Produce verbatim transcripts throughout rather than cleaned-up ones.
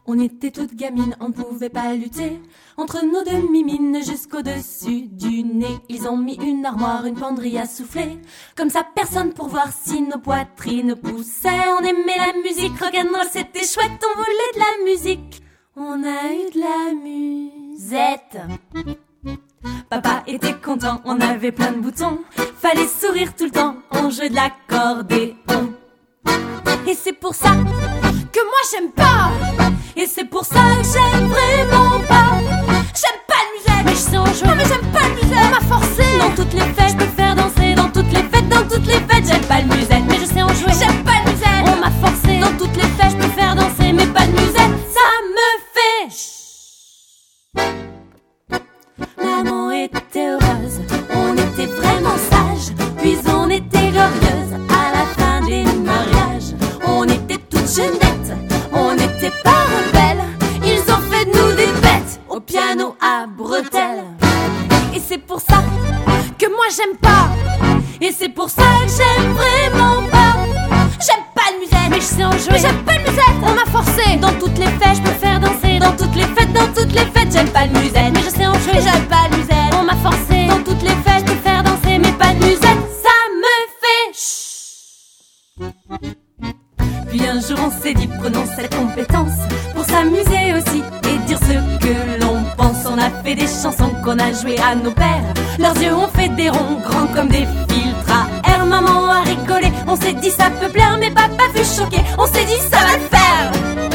On était toutes gamines, on pouvait pas lutter. Entre nos demi-mines jusqu'au-dessus du nez, ils ont mis une armoire, une penderie à souffler. Comme ça, personne pour voir si nos poitrines poussaient. On aimait la musique, rock'n'roll, c'était chouette, on voulait de la musique. On a eu de la musette. Papa était content, on avait plein de boutons. Fallait sourire tout le temps, on jouait de l'accordéon. Et c'est pour ça que moi j'aime pas. Et c'est pour ça que j'aime vraiment pas. J'aime pas le musette, mais je sais en jouer. Non mais j'aime pas le musette, on m'a forcé. Dans toutes les fêtes, je peux faire danser. Dans toutes les fêtes, dans toutes les fêtes, j'aime pas le musette, mais je sais en jouer. J'aime pas le musette, on m'a forcé. Dans toutes les fêtes, je peux faire danser, mais pas de musette, ça me fait chut. Maman était heureuse, on était vraiment sages. Puis on était glorieuses à la fin des mariages. On était toutes jeunettes, on n'était pas rebelles. Ils ont fait de nous des bêtes au piano à bretelles. Et c'est pour ça que moi j'aime pas. Et c'est pour ça que j'aime vraiment pas. J'aime pas le musette, mais je sais en jouer. Mais j'aime pas le musette, on m'a forcé. Dans toutes les fêtes, je peux faire danser. Dans toutes les fêtes, dans toutes les fêtes, j'aime pas le musette, mais je sais en jouer. Mais j'aime pas le musette, on m'a forcé. Dans toutes les fêtes, je peux faire danser, mais pas de musette, ça me fait chut. Puis un jour on s'est dit, prenons cette compétence pour s'amuser aussi et dire ce que l'on pense. On a fait des chansons qu'on a jouées à nos pères. Leurs yeux ont fait des ronds grands comme des filtres à air. Maman a rigolé, on s'est dit ça peut plaire, mais papa fut choqué, on s'est dit ça va le faire.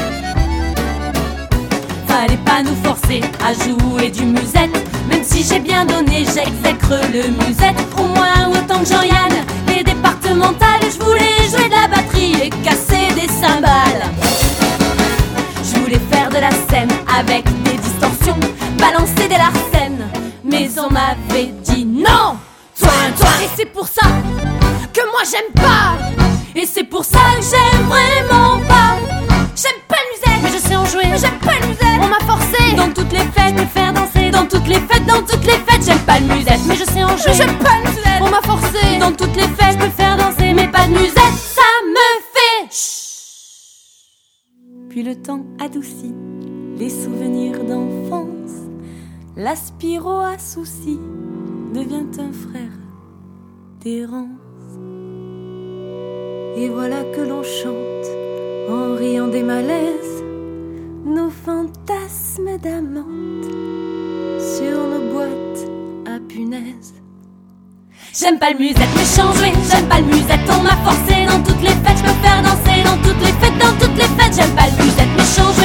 Fallait pas nous forcer à jouer du musette. Même si j'ai bien donné, j'exècre le musette. Au moins autant que Jean-Yann, les départementales. Je voulais jouer de la batterie et casser des cymbales. Je voulais faire de la scène avec des distorsions, balancer des larcènes, mais on m'avait dit non. Toi, toi. Et c'est pour ça que moi j'aime pas. Et c'est pour ça que j'aime vraiment pas. J'aime pas le musette, mais je sais en jouer. Mais j'aime pas le musette, on m'a forcé. Dans toutes les fêtes, me faire danser. Dans toutes les fêtes, dans toutes les fêtes, j'aime pas le musette, mais je sais en jouer. Mais j'aime pas le musette, on m'a forcé. Dans toutes les fêtes, me faire danser, mais pas de musette, ça me fait chut. Puis le temps adoucit les souvenirs d'enfance. L'aspiro à souci devient un frère d'errance. Et voilà que l'on chante en riant des malaises nos fantasmes d'amante sur nos boîtes à punaises. J'aime pas le musette, mais j'en jouer. J'aime pas le musette, on m'a forcé. Dans toutes les fêtes, je peux faire danser. Dans toutes les fêtes, dans toutes les fêtes, j'aime pas le musette, mais j'en jouer.